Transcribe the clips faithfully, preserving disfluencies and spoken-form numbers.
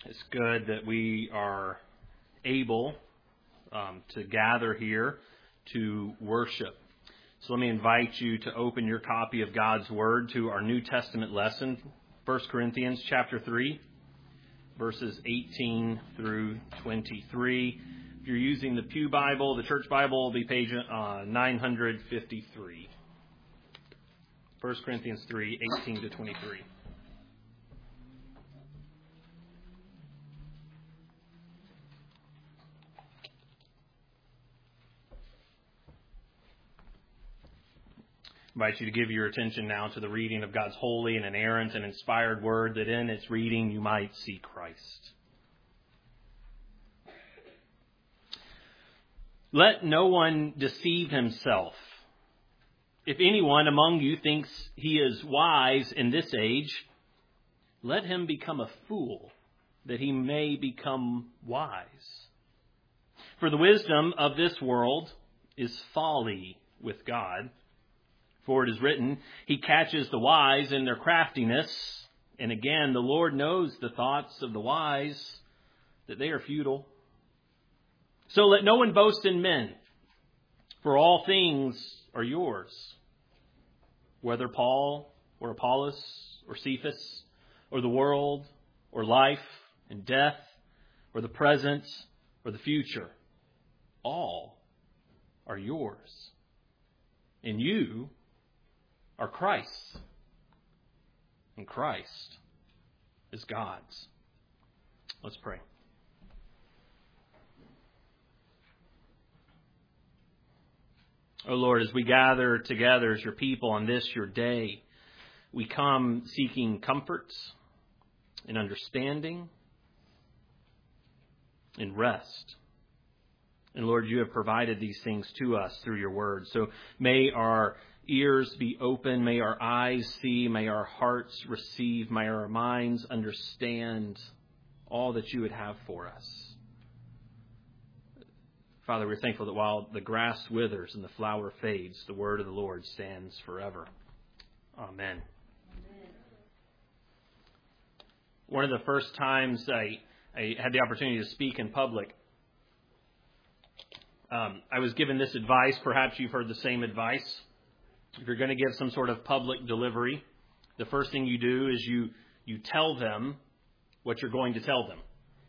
It's good that we are able um, to gather here to worship. So let me invite you to open your copy of God's Word to our New Testament lesson, First Corinthians chapter three, verses eighteen through twenty-three. If you're using the Pew Bible, the Church Bible will be page uh, nine fifty-three. First Corinthians three, eighteen to twenty-three. I invite you to give your attention now to the reading of God's holy and inerrant and inspired word, that in its reading you might see Christ. Let no one deceive himself. If anyone among you thinks he is wise in this age, let him become a fool, that he may become wise. For the wisdom of this world is folly with God. For it is written, He catches the wise in their craftiness. And again, the Lord knows the thoughts of the wise, that they are futile. So let no one boast in men, for all things are yours. Whether Paul or Apollos or Cephas or the world or life and death or the present or the future, all are yours. And you are Christ's, and Christ is God's. Let's pray. O Lord, as we gather together as your people on this, your day, we come seeking comforts and understanding and rest. And Lord, you have provided these things to us through your word. So may our ears be open, may our eyes see, may our hearts receive, may our minds understand all that you would have for us. Father, we're thankful that while the grass withers and the flower fades, the word of the Lord stands forever. Amen. Amen. One of the first times I, I had the opportunity to speak in public, um, I was given this advice. Perhaps you've heard the same advice. If you're going to give some sort of public delivery, the first thing you do is you, you tell them what you're going to tell them.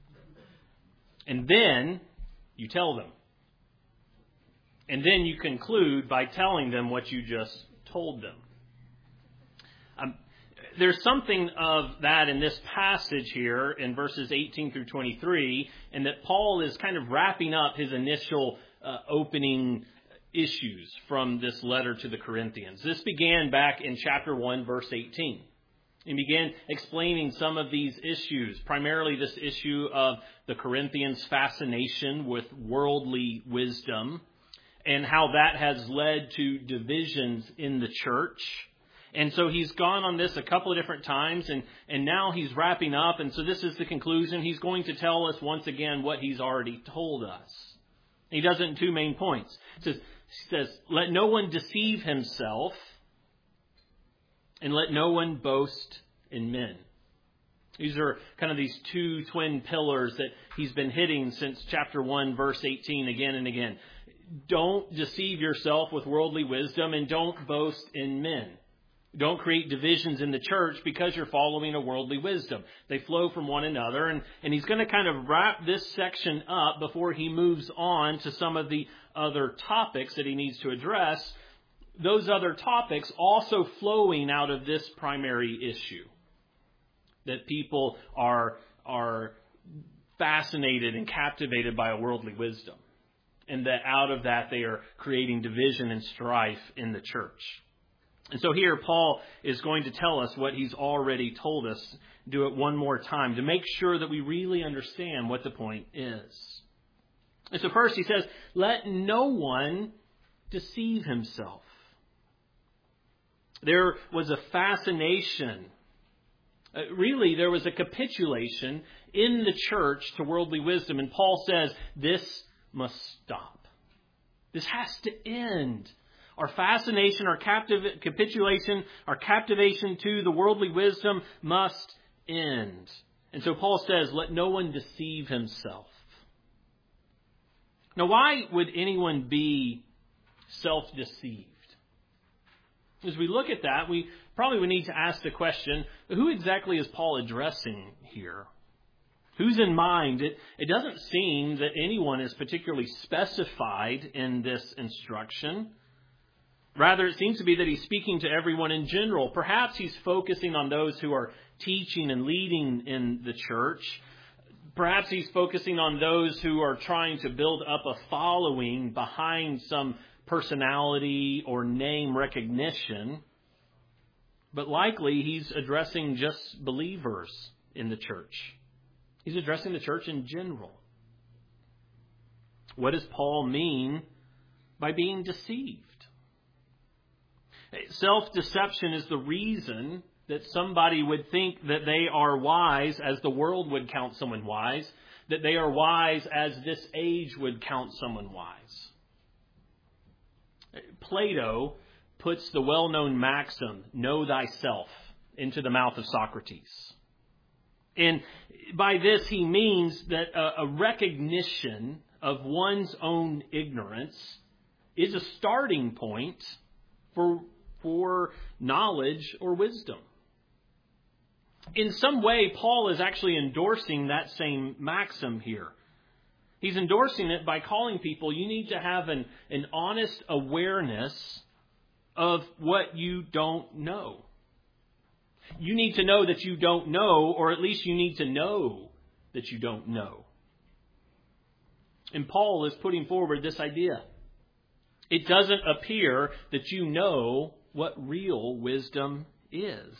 And then you tell them. And then you conclude by telling them what you just told them. Um, there's something of that in this passage here in verses eighteen through twenty-three, and that Paul is kind of wrapping up his initial uh, opening issues from this letter to the Corinthians. This began back in chapter one, verse eighteen. He began explaining some of these issues, primarily this issue of the Corinthians' fascination with worldly wisdom and how that has led to divisions in the church. And so he's gone on this a couple of different times, and, and now he's wrapping up. And so this is the conclusion. He's going to tell us once again what he's already told us. He does it in two main points. He says, He says, let no one deceive himself, and let no one boast in men. These are kind of these two twin pillars that he's been hitting since chapter one, verse eighteen, again and again. Don't deceive yourself with worldly wisdom, and don't boast in men. Don't create divisions in the church because you're following a worldly wisdom. They flow from one another. And, and he's going to kind of wrap this section up before he moves on to some of the other topics that he needs to address. Those other topics also flowing out of this primary issue. That people are, are fascinated and captivated by a worldly wisdom. And that out of that they are creating division and strife in the church. And so here Paul is going to tell us what he's already told us. Do it one more time to make sure that we really understand what the point is. And so first he says, let no one deceive himself. There was a fascination. Uh, really, there was a capitulation in the church to worldly wisdom. And Paul says, this must stop. This has to end. Our fascination, our captiv- capitulation, our captivation to the worldly wisdom must end. And so Paul says, let no one deceive himself. Now, why would anyone be self-deceived? As we look at that, we probably would need to ask the question, who exactly is Paul addressing here? Who's in mind? It, it doesn't seem that anyone is particularly specified in this instruction. Rather, it seems to be that he's speaking to everyone in general. Perhaps he's focusing on those who are teaching and leading in the church. Perhaps he's focusing on those who are trying to build up a following behind some personality or name recognition. But likely he's addressing just believers in the church. He's addressing the church in general. What does Paul mean by being deceived? Self-deception is the reason that somebody would think that they are wise as the world would count someone wise, that they are wise as this age would count someone wise. Plato puts the well-known maxim, know thyself, into the mouth of Socrates. And by this he means that a, a recognition of one's own ignorance is a starting point for, for knowledge or wisdom. In some way, Paul is actually endorsing that same maxim here. He's endorsing it by calling people, you need to have an, an honest awareness of what you don't know. You need to know that you don't know, or at least you need to know that you don't know. And Paul is putting forward this idea. It doesn't appear that you know what real wisdom is.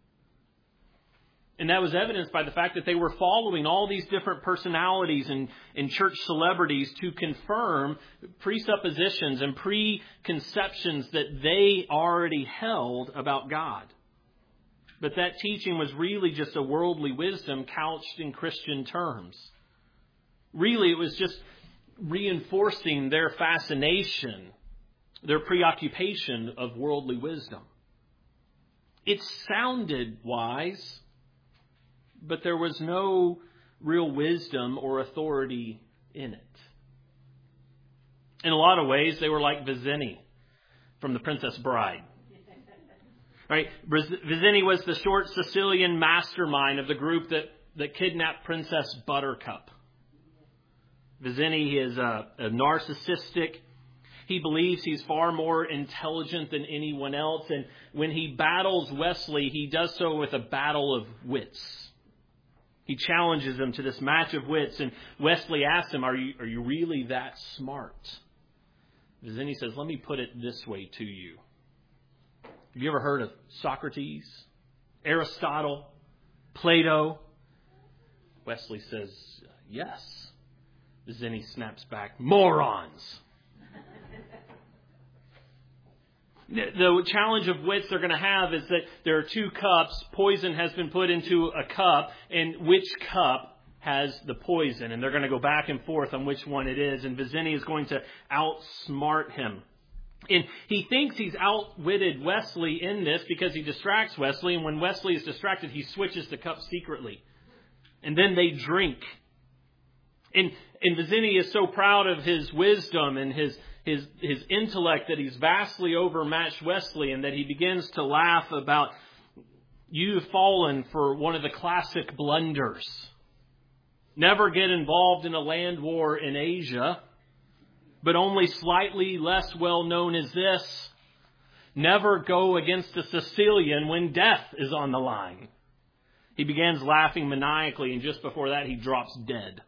And that was evidenced by the fact that they were following all these different personalities and, and church celebrities to confirm presuppositions and preconceptions that they already held about God. But that teaching was really just a worldly wisdom couched in Christian terms. Really, it was just reinforcing their fascination, their preoccupation of worldly wisdom. It sounded wise, but there was no real wisdom or authority in it. In a lot of ways, they were like Vizzini from The Princess Bride. Right? Vizzini was the short Sicilian mastermind of the group that, that kidnapped Princess Buttercup. Vizzini is a, a narcissistic. He believes he's far more intelligent than anyone else. And when he battles Wesley, he does so with a battle of wits. He challenges him to this match of wits. And Wesley asks him, are you, are you really that smart? Vizzini says, let me put it this way to you. Have you ever heard of Socrates, Aristotle, Plato? Wesley says, yes. Vizzini snaps back, morons. The challenge of wits they're going to have is that there are two cups. Poison has been put into a cup, and which cup has the poison? And they're going to go back and forth on which one it is. And Vizzini is going to outsmart him. And he thinks he's outwitted Wesley in this because he distracts Wesley. And when Wesley is distracted, he switches the cup secretly. And then they drink. And, and Vizzini is so proud of his wisdom and his, his, his intellect that he's vastly overmatched Wesley, and that he begins to laugh about, you've fallen for one of the classic blunders. Never get involved in a land war in Asia, but only slightly less well known as this. Never go against a Sicilian when death is on the line. He begins laughing maniacally, and just before that he drops dead.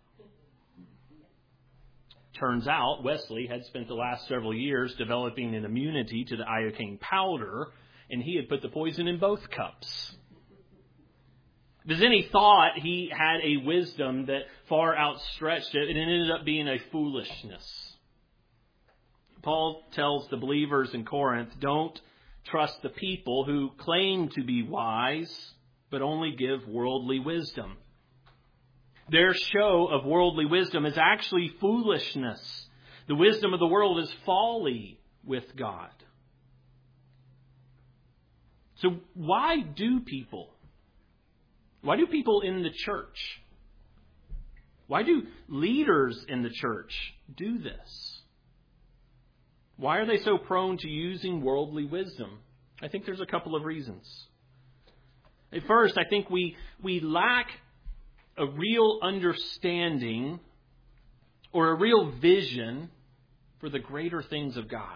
Turns out Wesley had spent the last several years developing an immunity to the iocane powder, and he had put the poison in both cups. Vizzini thought he had a wisdom that far outstretched it, and it ended up being a foolishness. Paul tells the believers in Corinth, don't trust the people who claim to be wise, but only give worldly wisdom. Their show of worldly wisdom is actually foolishness. The wisdom of the world is folly with God. So why do people Why do people in the church, why do leaders in the church do this? Why are they so prone to using worldly wisdom? I think there's a couple of reasons. At first, I think we, we lack a real understanding or a real vision for the greater things of God.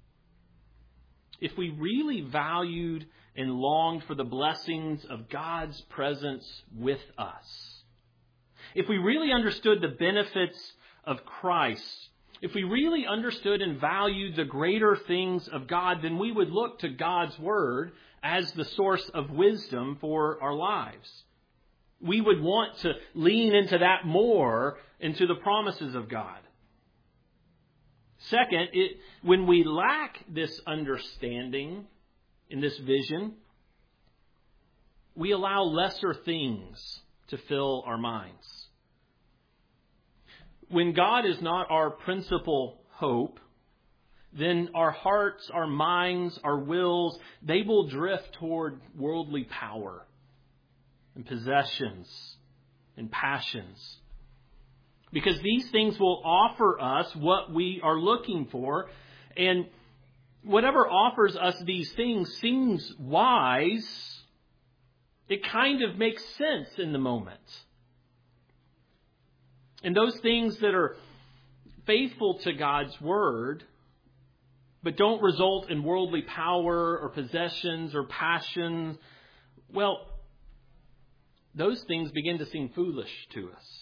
If we really valued and longed for the blessings of God's presence with us, if we really understood the benefits of Christ, if we really understood and valued the greater things of God, then we would look to God's Word as the source of wisdom for our lives. We would want to lean into that more, into the promises of God. Second, it, when we lack this understanding in this vision, we allow lesser things to fill our minds. When God is not our principal hope, then our hearts, our minds, our wills, they will drift toward worldly power and possessions and passions. Because these things will offer us what we are looking for. And whatever offers us these things seems wise. It kind of makes sense in the moment. And those things that are faithful to God's Word, but don't result in worldly power or possessions or passions, well, those things begin to seem foolish to us.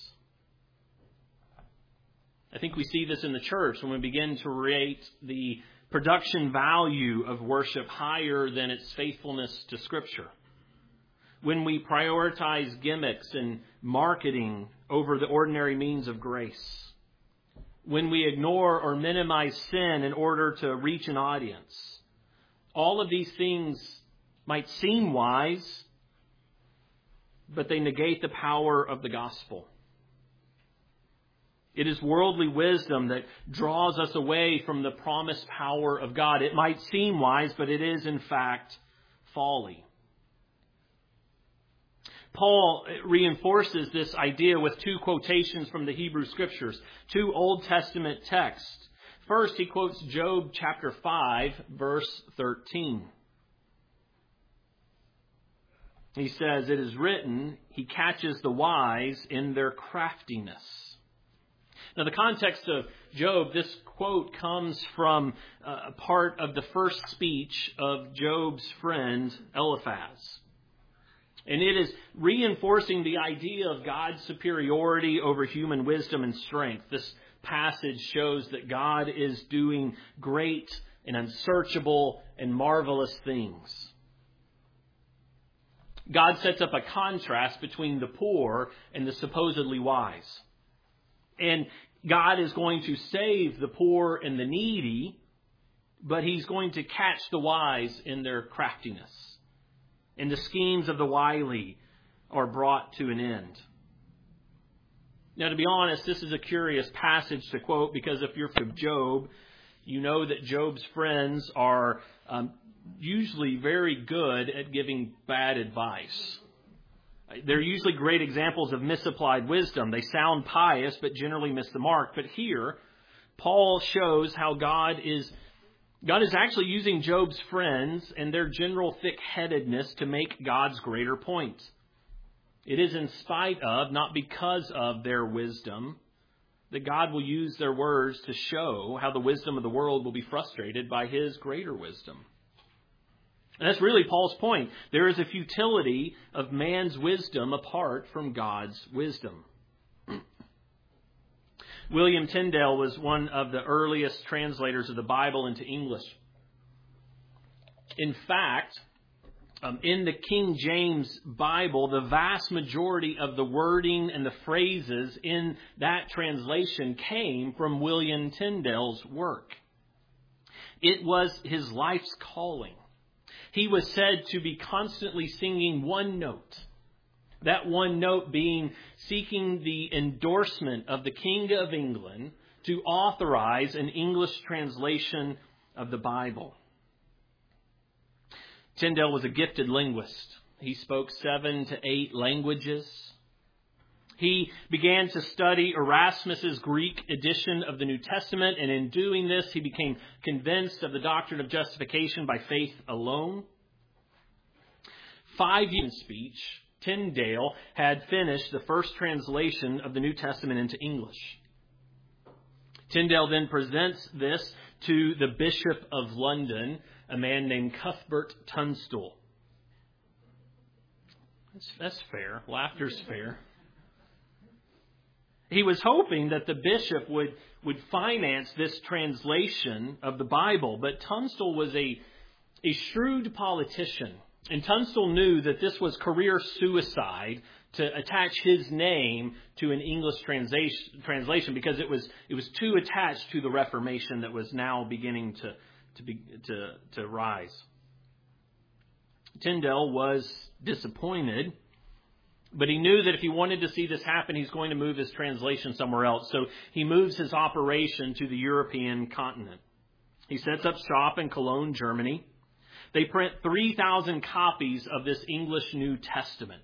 I think we see this in the church when we begin to rate the production value of worship higher than its faithfulness to Scripture. When we prioritize gimmicks and marketing over the ordinary means of grace. When we ignore or minimize sin in order to reach an audience. All of these things might seem wise, but they negate the power of the gospel. It is worldly wisdom that draws us away from the promised power of God. It might seem wise, but it is in fact folly. Paul reinforces this idea with two quotations from the Hebrew Scriptures, two Old Testament texts. First, he quotes Job chapter five, verse thirteen. He says, "It is written, he catches the wise in their craftiness." Now, the context of Job, this quote comes from a part of the first speech of Job's friend Eliphaz. And it is reinforcing the idea of God's superiority over human wisdom and strength. This passage shows that God is doing great and unsearchable and marvelous things. God sets up a contrast between the poor and the supposedly wise. And God is going to save the poor and the needy, but He's going to catch the wise in their craftiness. And the schemes of the wily are brought to an end. Now, to be honest, this is a curious passage to quote because if you're from Job, you know that Job's friends are um, usually very good at giving bad advice. They're usually great examples of misapplied wisdom. They sound pious, but generally miss the mark. But here, Paul shows how God is God is actually using Job's friends and their general thick-headedness to make God's greater point. It is in spite of, not because of their wisdom, that God will use their words to show how the wisdom of the world will be frustrated by His greater wisdom. And that's really Paul's point. There is a futility of man's wisdom apart from God's wisdom. William Tyndale was one of the earliest translators of the Bible into English. In fact, um, in the King James Bible, the vast majority of the wording and the phrases in that translation came from William Tyndale's work. It was his life's calling. He was said to be constantly singing one note. That one note being seeking the endorsement of the King of England to authorize an English translation of the Bible. Tyndale was a gifted linguist. He spoke seven to eight languages. He began to study Erasmus's Greek edition of the New Testament, and in doing this, he became convinced of the doctrine of justification by faith alone. Five years in speech, Tyndale had finished the first translation of the New Testament into English. Tyndale then presents this to the Bishop of London, a man named Cuthbert Tunstall. That's, that's fair. Laughter's fair. He was hoping that the bishop would, would finance this translation of the Bible, but Tunstall was a, a shrewd politician. And Tunstall knew that this was career suicide to attach his name to an English translation, translation because it was it was too attached to the Reformation that was now beginning to to be, to, to rise. Tyndale was disappointed, but he knew that if he wanted to see this happen, he's going to move his translation somewhere else. So he moves his operation to the European continent. He sets up shop in Cologne, Germany. They print three thousand copies of this English New Testament.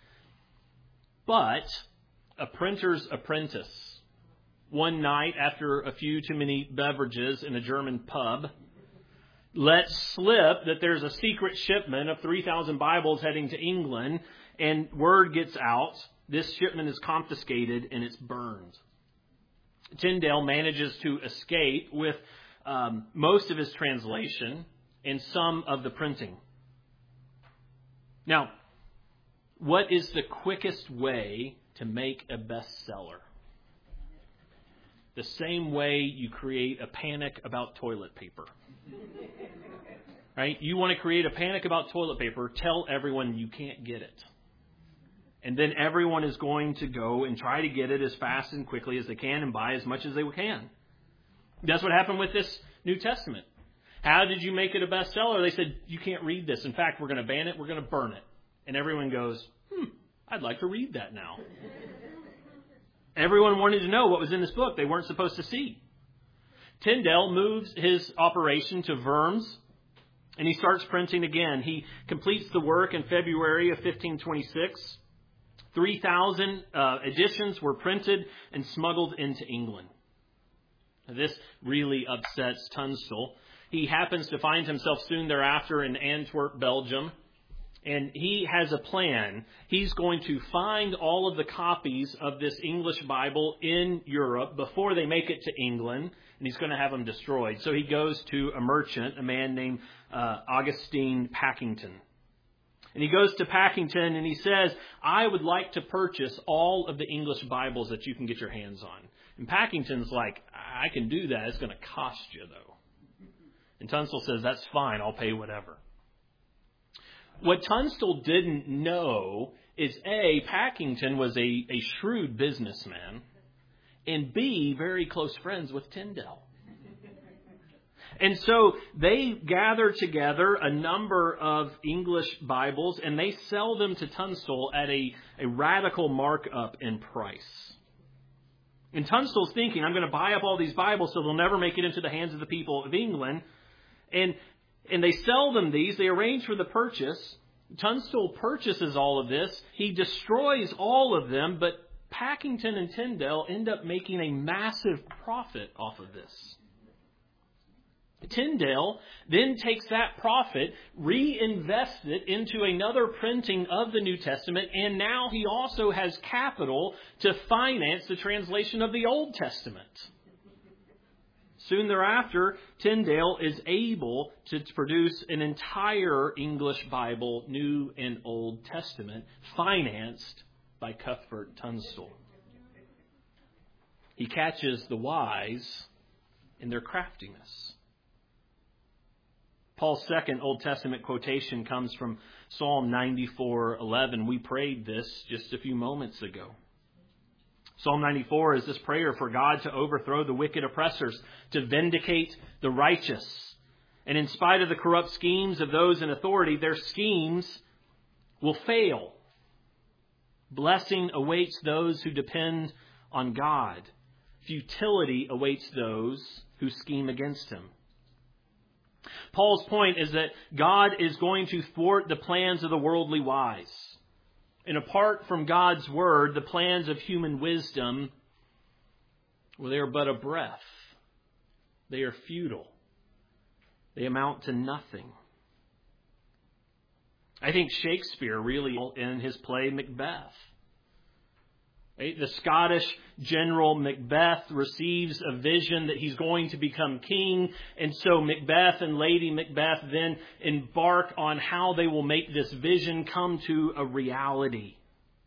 But a printer's apprentice, one night after a few too many beverages in a German pub, lets slip that there's a secret shipment of three thousand Bibles heading to England, and word gets out. This shipment is confiscated and it's burned. Tyndale manages to escape with um, most of his translation and some of the printing. Now, what is the quickest way to make a bestseller? The same way you create a panic about toilet paper. Right? You want to create a panic about toilet paper, tell everyone you can't get it. And then everyone is going to go and try to get it as fast and quickly as they can and buy as much as they can. That's what happened with this New Testament. How did you make it a bestseller? They said, you can't read this. In fact, we're going to ban it. We're going to burn it. And everyone goes, hmm, I'd like to read that now. Everyone wanted to know what was in this book they weren't supposed to see. Tyndale moves his operation to Worms, and he starts printing again. He completes the work in February of fifteen twenty-six. three thousand uh, editions were printed and smuggled into England. This really upsets Tunstall. He happens to find himself soon thereafter in Antwerp, Belgium. And he has a plan. He's going to find all of the copies of this English Bible in Europe before they make it to England. And he's going to have them destroyed. So he goes to a merchant, a man named uh, Augustine Packington. And he goes to Packington and he says, I would like to purchase all of the English Bibles that you can get your hands on. And Packington's like, I can do that. It's going to cost you, though. And Tunstall says, that's fine. I'll pay whatever. What Tunstall didn't know is A, Packington was a, a shrewd businessman, and B, very close friends with Tyndale. And so they gather together a number of English Bibles, and they sell them to Tunstall at a, a radical markup in price. And Tunstall's thinking, I'm going to buy up all these Bibles so they'll never make it into the hands of the people of England. And and they sell them these. They arrange for the purchase. Tunstall purchases all of this. He destroys all of them, but Packington and Tyndale end up making a massive profit off of this. Tyndale then takes that profit, reinvests it into another printing of the New Testament, and now he also has capital to finance the translation of the Old Testament. Soon thereafter, Tyndale is able to produce an entire English Bible, New and Old Testament, financed by Cuthbert Tunstall. He catches the wise in their craftiness. Paul's second Old Testament quotation comes from Psalm ninety-four eleven. We prayed this just a few moments ago. Psalm ninety-four is this prayer for God to overthrow the wicked oppressors, to vindicate the righteous. And in spite of the corrupt schemes of those in authority, their schemes will fail. Blessing awaits those who depend on God. Futility awaits those who scheme against Him. Paul's point is that God is going to thwart the plans of the worldly wise. And apart from God's word, the plans of human wisdom, well, they are but a breath. They are futile. They amount to nothing. I think Shakespeare really, in his play Macbeth, right? The Scottish general Macbeth receives a vision that he's going to become king. And so Macbeth and Lady Macbeth then embark on how they will make this vision come to a reality.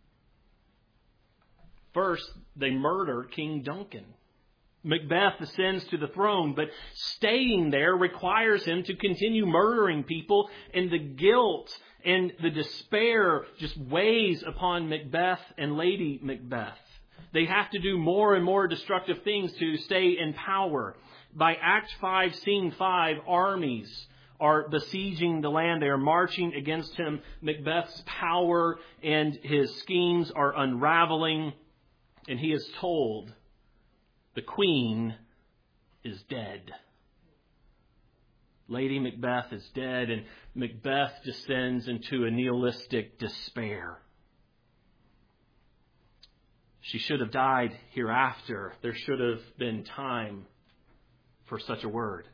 First, they murder King Duncan. Macbeth ascends to the throne, but staying there requires him to continue murdering people, and the guilt and the despair just weighs upon Macbeth and Lady Macbeth. They have to do more and more destructive things to stay in power. By Act five, Scene five, armies are besieging the land. They are marching against him. Macbeth's power and his schemes are unraveling, and he is told, the Queen is dead. Lady Macbeth is dead, and Macbeth descends into a nihilistic despair. She should have died hereafter. There should have been time for such a word.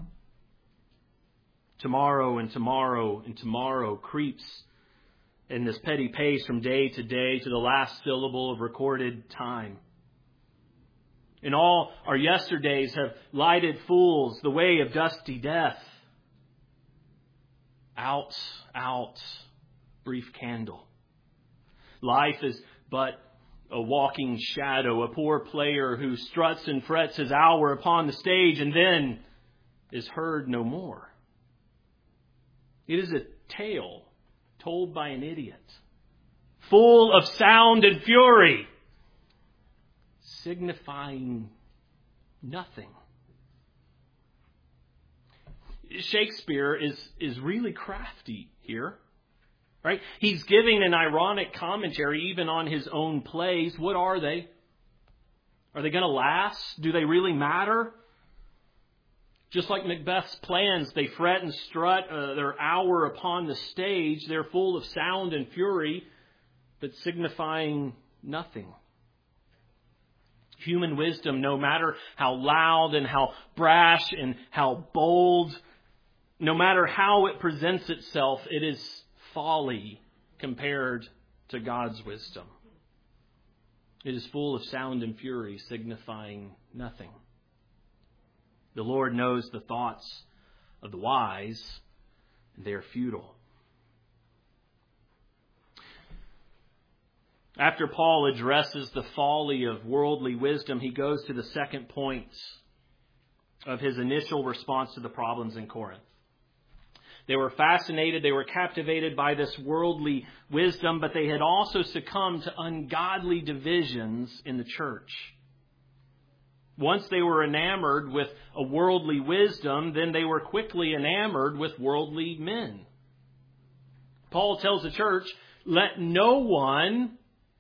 Tomorrow and tomorrow and tomorrow creeps in this petty pace from day to day to the last syllable of recorded time. And all our yesterdays have lighted fools the way of dusty death. Out, out, brief candle. Life is but a walking shadow, a poor player who struts and frets his hour upon the stage and then is heard no more. It is a tale told by an idiot, full of sound and fury, signifying nothing. Shakespeare is, is really crafty here, right? He's giving an ironic commentary even on his own plays. What are they? Are they going to last? Do they really matter? Just like Macbeth's plans, they fret and strut uh, their hour upon the stage. They're full of sound and fury, but signifying nothing. Human wisdom, no matter how loud and how brash and how bold, no matter how it presents itself, it is folly compared to God's wisdom. It is full of sound and fury, signifying nothing. The Lord knows the thoughts of the wise, and they are futile. After Paul addresses the folly of worldly wisdom, he goes to the second point of his initial response to the problems in Corinth. They were fascinated, they were captivated by this worldly wisdom, but they had also succumbed to ungodly divisions in the church. Once they were enamored with a worldly wisdom, then they were quickly enamored with worldly men. Paul tells the church, let no one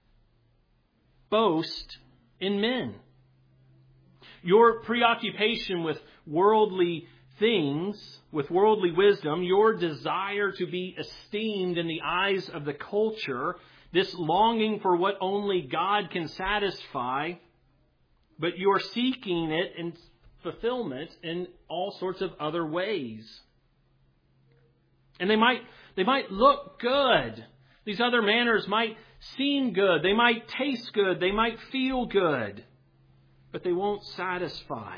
boast in men. Your preoccupation with worldly things, with worldly wisdom, your desire to be esteemed in the eyes of the culture, this longing for what only God can satisfy, but you're seeking it in fulfillment in all sorts of other ways. And they might, they might look good. These other manners might seem good. They might taste good. They might feel good. But they won't satisfy.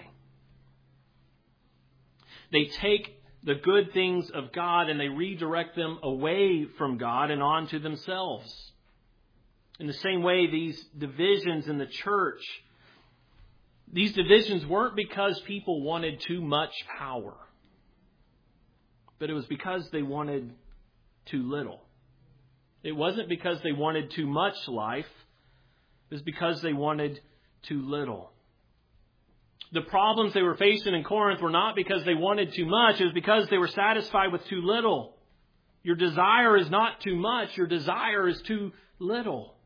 They take the good things of God and they redirect them away from God and onto themselves. In the same way, these divisions in the church, these divisions weren't because people wanted too much power, but it was because they wanted too little. It wasn't because they wanted too much life. It was because they wanted too little. The problems they were facing in Corinth were not because they wanted too much. It was because they were satisfied with too little. Your desire is not too much. Your desire is too little.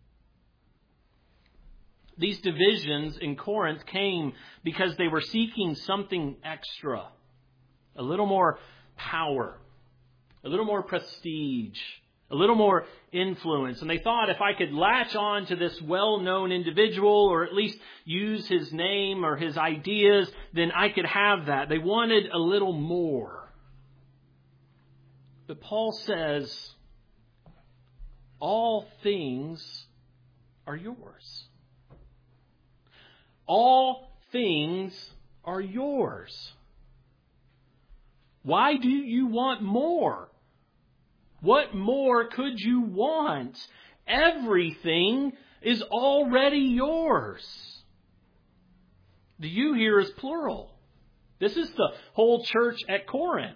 These divisions in Corinth came because they were seeking something extra a little more power, a little more prestige, a little more influence. And they thought if I could latch on to this well-known individual or at least use his name or his ideas, then I could have that. They wanted a little more. But Paul says, all things are yours. All things are yours. Why do you want more? What more could you want? Everything is already yours. The you here is plural. This is the whole church at Corinth.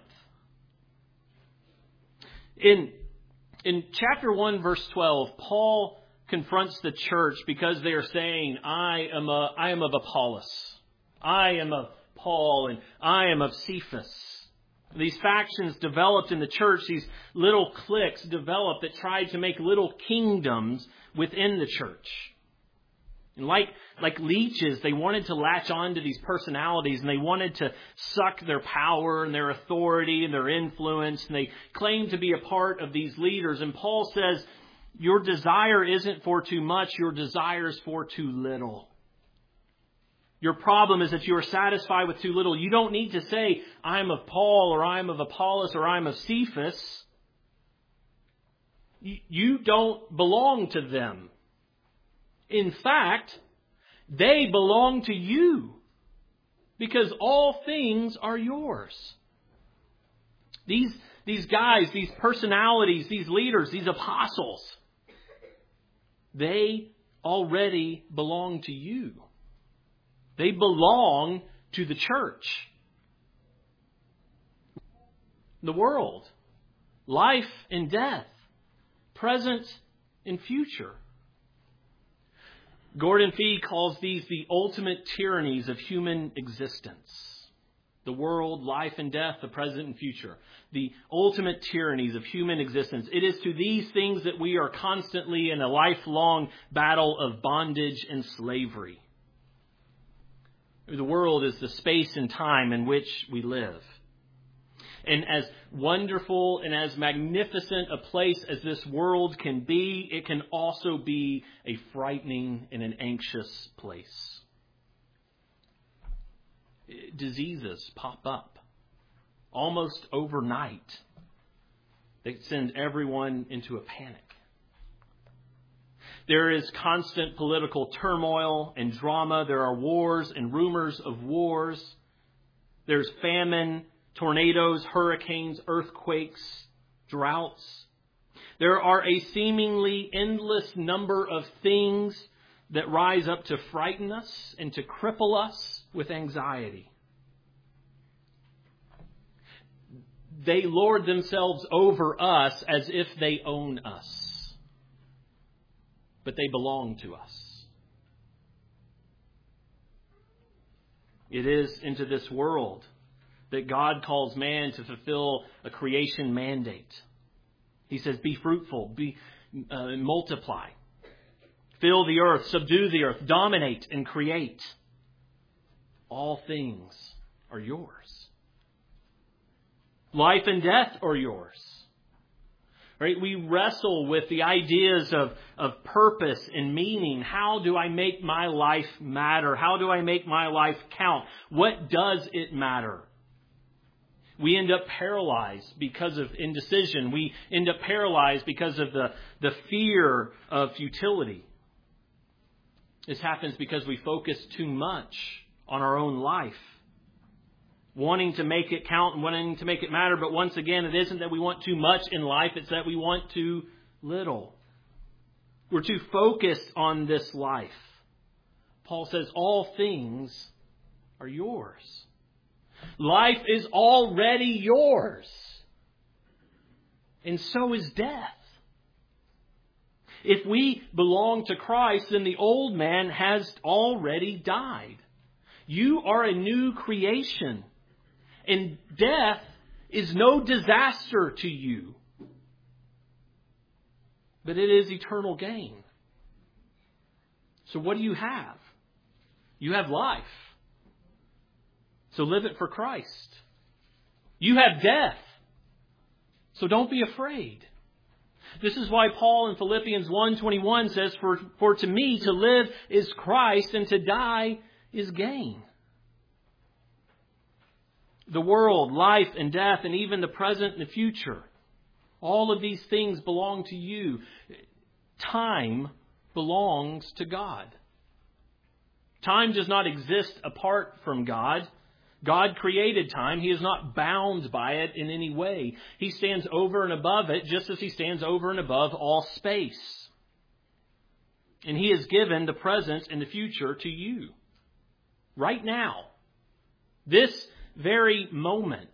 In, in chapter one, verse twelve, Paul confronts the church because they are saying, I am, a, I am of Apollos. I am of Paul, and I am of Cephas. These factions developed in the church, these little cliques developed that tried to make little kingdoms within the church. And like, like leeches, they wanted to latch on to these personalities and they wanted to suck their power and their authority and their influence. And they claimed to be a part of these leaders. And Paul says, your desire isn't for too much, your desire is for too little. Your problem is that you are satisfied with too little. You don't need to say, I'm of Paul, or I'm of Apollos, or I'm of Cephas. You don't belong to them. In fact, they belong to you, because all things are yours. These, these guys, these personalities, these leaders, these apostles, they already belong to you. They belong to the church, the world, life and death, present and future. Gordon Fee calls these the ultimate tyrannies of human existence. The world, life and death, the present and future. The ultimate tyrannies of human existence. It is to these things that we are constantly in a lifelong battle of bondage and slavery. The world is the space and time in which we live. And as wonderful and as magnificent a place as this world can be, it can also be a frightening and an anxious place. Diseases pop up almost overnight. They send everyone into a panic. There is constant political turmoil and drama. There are wars and rumors of wars. There's famine, tornadoes, hurricanes, earthquakes, droughts. There are a seemingly endless number of things that rise up to frighten us and to cripple us with anxiety. They lord themselves over us as if they own us. But they belong to us. It is into this world that God calls man to fulfill a creation mandate. He says, be fruitful, be uh, multiply, fill the earth, subdue the earth, dominate and create. All things are yours. Life and death are yours. Right? We wrestle with the ideas of, of purpose and meaning. How do I make my life matter? How do I make my life count? What does it matter? We end up paralyzed because of indecision. We end up paralyzed because of the, the fear of futility. This happens because we focus too much on our own life, wanting to make it count and wanting to make it matter. But once again, it isn't that we want too much in life. It's that we want too little. We're too focused on this life. Paul says all things are yours. Life is already yours. And so is death. If we belong to Christ, then the old man has already died. You are a new creation. And death is no disaster to you. But it is eternal gain. So what do you have? You have life. So live it for Christ. You have death. So don't be afraid. This is why Paul in Philippians one twenty-one says, for, for to me to live is Christ and to die is gain. The world, life and death, and even the present and the future, all of these things belong to you. Time belongs to God. Time does not exist apart from God. God created time. He is not bound by it in any way. He stands over and above it just as He stands over and above all space. And He has given the present and the future to you. Right now. This very moment.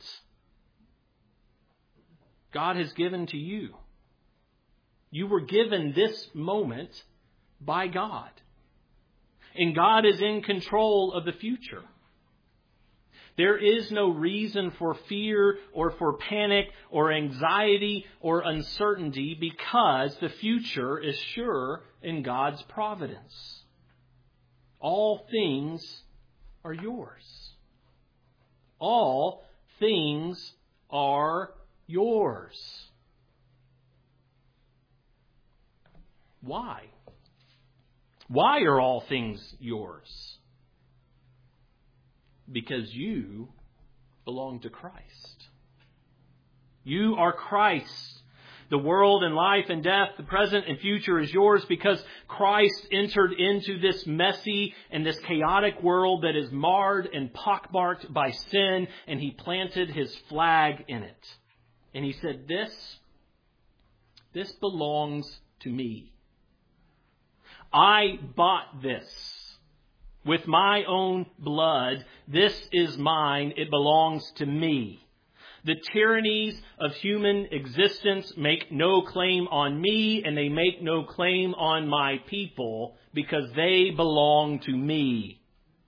God has given to you. You were given this moment by God. And God is in control of the future. There is no reason for fear or for panic or anxiety or uncertainty because the future is sure in God's providence. All things are yours. All things are yours. Why? Why are all things yours? Because you belong to Christ. You are Christ. The world and life and death, the present and future is yours because Christ entered into this messy and this chaotic world that is marred and pockmarked by sin, and He planted His flag in it. And He said, this, this belongs to me. I bought this with my own blood. This is mine. It belongs to me. The tyrannies of human existence make no claim on me, and they make no claim on my people because they belong to me.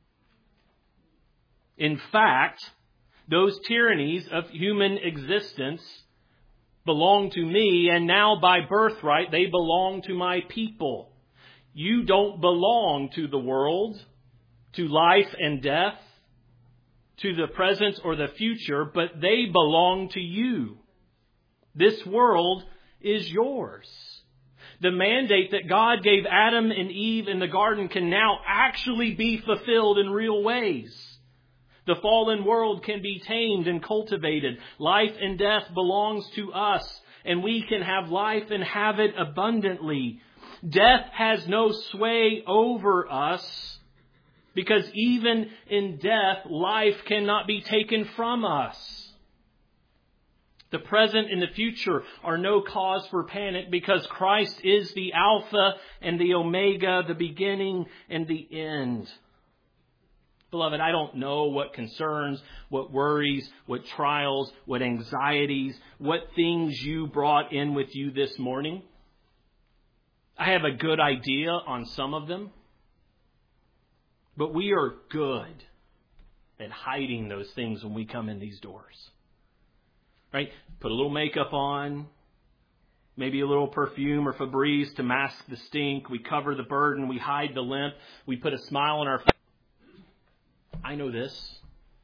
In fact, those tyrannies of human existence belong to me, and now by birthright they belong to my people. You don't belong to the world, to life and death, to the present or the future, but they belong to you. This world is yours. The mandate that God gave Adam and Eve in the garden can now actually be fulfilled in real ways. The fallen world can be tamed and cultivated. Life and death belongs to us, and we can have life and have it abundantly. Death has no sway over us, because even in death, life cannot be taken from us. The present and the future are no cause for panic because Christ is the Alpha and the Omega, the beginning and the end. Beloved, I don't know what concerns, what worries, what trials, what anxieties, what things you brought in with you this morning. I have a good idea on some of them. But we are good at hiding those things when we come in these doors. Right? Put a little makeup on, maybe a little perfume or Febreze to mask the stink. We cover the burden. We hide the limp. We put a smile on our face. I know this.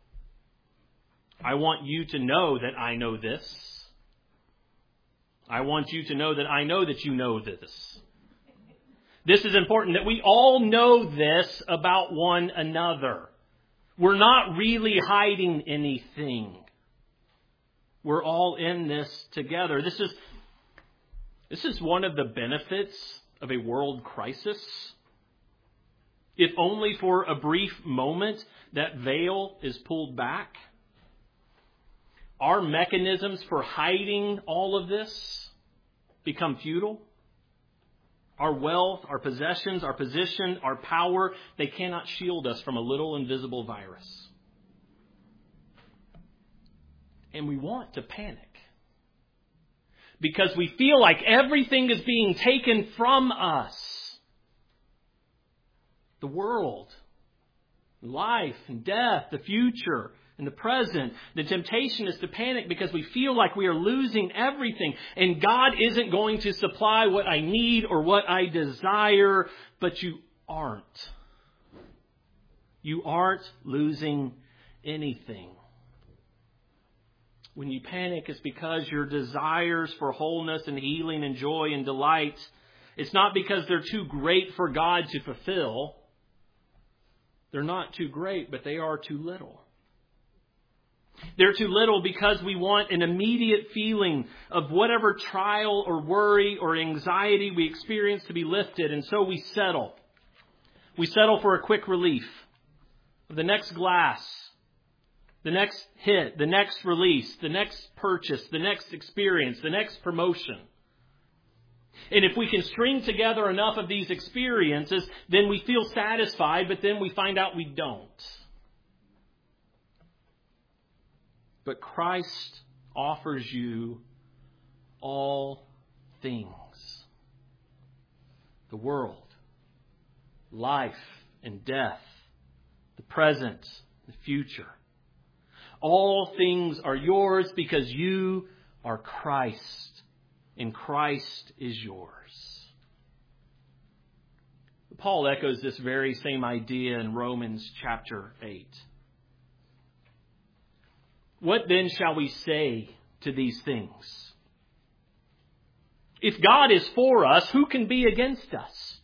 I want you to know that I know this. I want you to know that I know that you know this. This is important that we all know this about one another. We're not really hiding anything. We're all in this together. This is, this is one of the benefits of a world crisis. If only for a brief moment that veil is pulled back. Our mechanisms for hiding all of this become futile. Our wealth, our possessions, our position, our power, they cannot shield us from a little invisible virus. And we want to panic because we feel like everything is being taken from us. The world, life and death, the future and the present. The temptation is to panic because we feel like we are losing everything. And God isn't going to supply what I need or what I desire, but you aren't. You aren't losing anything. When you panic, it's because your desires for wholeness and healing and joy and delight, it's not because they're too great for God to fulfill. They're not too great, but they are too little. They're too little because we want an immediate feeling of whatever trial or worry or anxiety we experience to be lifted, and so we settle. We settle for a quick relief. The next glass, the next hit, the next release, the next purchase, the next experience, the next promotion. And if we can string together enough of these experiences, then we feel satisfied, but then we find out we don't. But Christ offers you all things. The world, life and death, the present, the future. All things are yours because you are Christ, and Christ is yours. Paul echoes this very same idea in Romans chapter eight. What then shall we say to these things? If God is for us, who can be against us?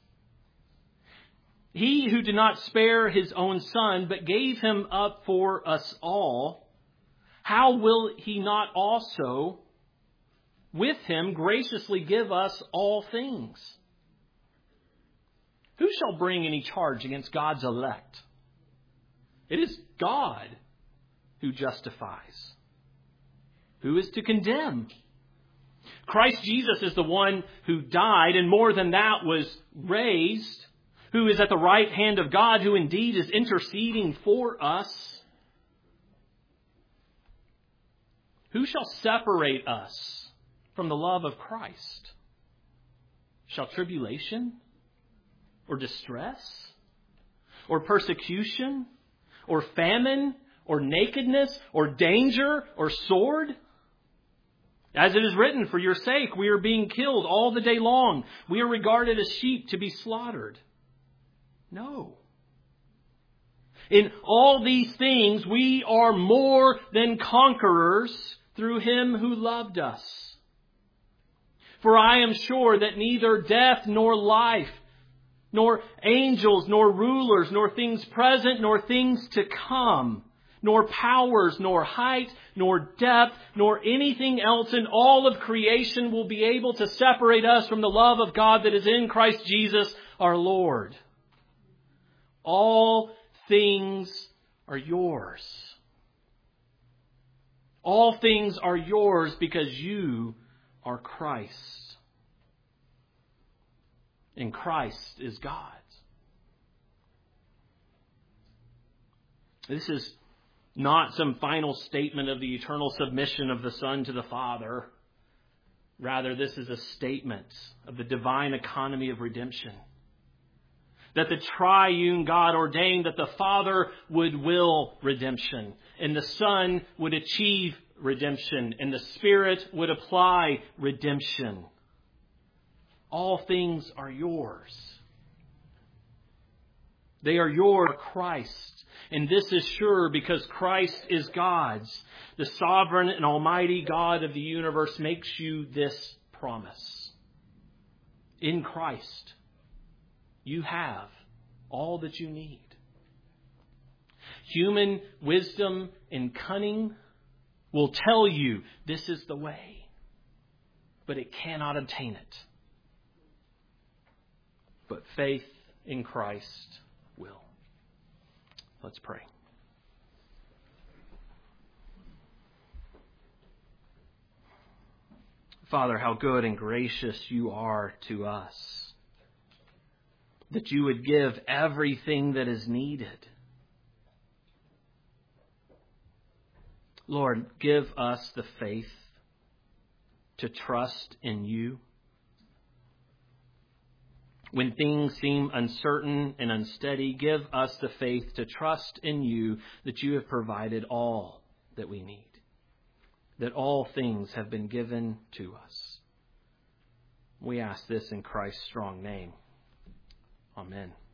He who did not spare his own Son, but gave him up for us all, how will he not also with him graciously give us all things? Who shall bring any charge against God's elect? It is God who justifies. Who is to condemn? Christ Jesus is the one who died, and more than that was raised, who is at the right hand of God, who indeed is interceding for us. Who shall separate us from the love of Christ? Shall tribulation, or distress, or persecution, or famine, or nakedness, or danger, or sword? As it is written, for your sake we are being killed all the day long. We are regarded as sheep to be slaughtered. No. In all these things we are more than conquerors through him who loved us. For I am sure that neither death nor life, nor angels, nor rulers, nor things present, nor things to come, nor powers, nor height, nor depth, nor anything else in all of creation will be able to separate us from the love of God that is in Christ Jesus our Lord. All things are yours. All things are yours because you are Christ. And Christ is God's. This is not some final statement of the eternal submission of the Son to the Father. Rather, this is a statement of the divine economy of redemption. That the triune God ordained that the Father would will redemption, and the Son would achieve redemption, and the Spirit would apply redemption. All things are yours. They are your Christ. And this is sure because Christ is God's. The sovereign and almighty God of the universe makes you this promise. In Christ, you have all that you need. Human wisdom and cunning will tell you this is the way, but it cannot obtain it. But faith in Christ will. Let's pray. Father, how good and gracious you are to us. That you would give everything that is needed. Lord, give us the faith to trust in you. When things seem uncertain and unsteady, give us the faith to trust in you that you have provided all that we need. That all things have been given to us. We ask this in Christ's strong name. Amen.